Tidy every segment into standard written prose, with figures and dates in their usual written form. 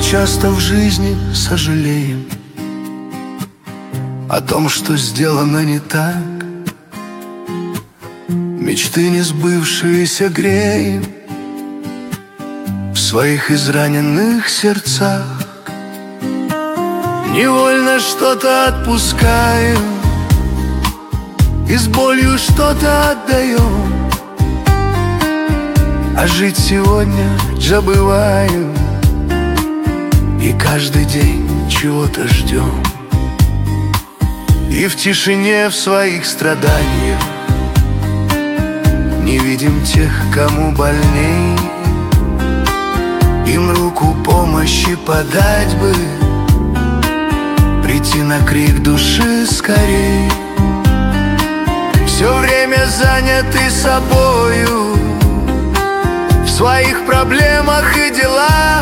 часто в жизни сожалеем о том, что сделано не так. Мечты не сбывшиеся греем в своих израненных сердцах. Невольно что-то отпускаем и с болью что-то отдаем, а жить сегодня забываем и каждый день чего-то ждем. И в тишине в своих страданиях не видим тех, кому больней. Им руку помощи подать бы, прийти на крик души скорей. Все время заняты собою, в своих проблемах и делах,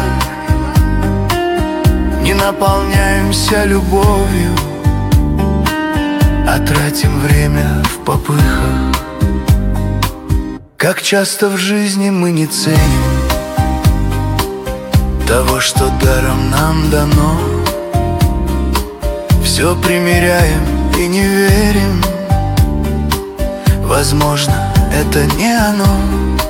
не наполняемся любовью, а тратим время в попыхах. Как часто в жизни мы не ценим того, что даром нам дано. Все примеряем и не верим, возможно, это не оно.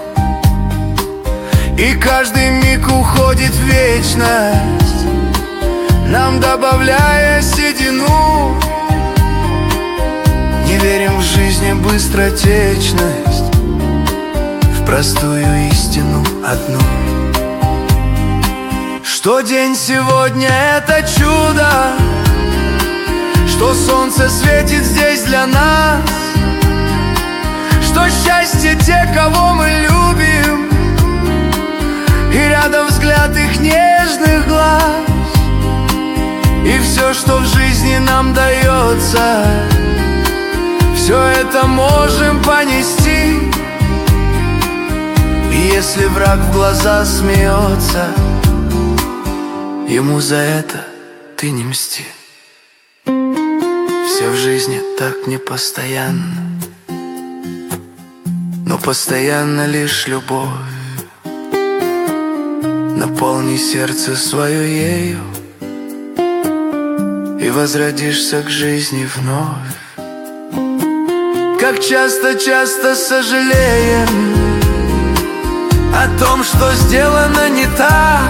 И каждый миг уходит в вечность, нам добавляя седину. Не верим в жизни быстротечность, в простую истину одну, что день сегодня — это чудо, что солнце светит здесь для нас, что счастье те, кого мы любим, и рядом взгляд их нежных глаз. И все, что в жизни нам дается, все это можем понести. И если враг в глаза смеется, ему за это ты не мсти. Все в жизни так непостоянно, но постоянно лишь любовь. Наполни сердце свое ею, и возродишься к жизни вновь. Как часто сожалеем о том, что сделано не так,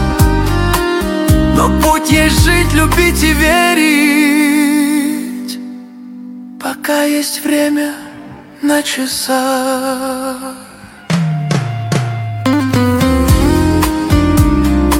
но путь есть жить, любить и верить, пока есть время на часах.